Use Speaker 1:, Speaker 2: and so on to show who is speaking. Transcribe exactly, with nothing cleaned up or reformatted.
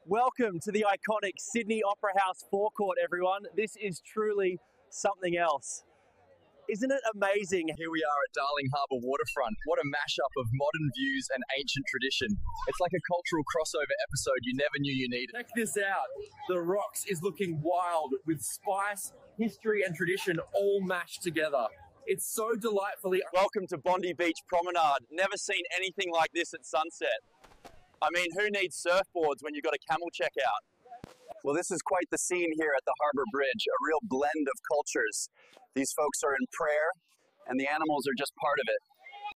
Speaker 1: Welcome to the iconic Sydney Opera House forecourt, everyone. This is truly something else. Isn't it amazing?
Speaker 2: Here we are at Darling Harbour Waterfront. What a mashup of modern views and ancient tradition. It's like a cultural crossover episode you never knew you needed.
Speaker 1: Check this out. The Rocks is looking wild with spice, history and tradition all mashed together. It's so delightfully... Welcome to Bondi Beach Promenade. Never seen anything like this at sunset. I mean, who needs surfboards when you've got a camel checkout?
Speaker 2: Well, this is quite the scene here at the Harbour Bridge, a real blend of cultures. These folks are in prayer, and the animals are just part of it.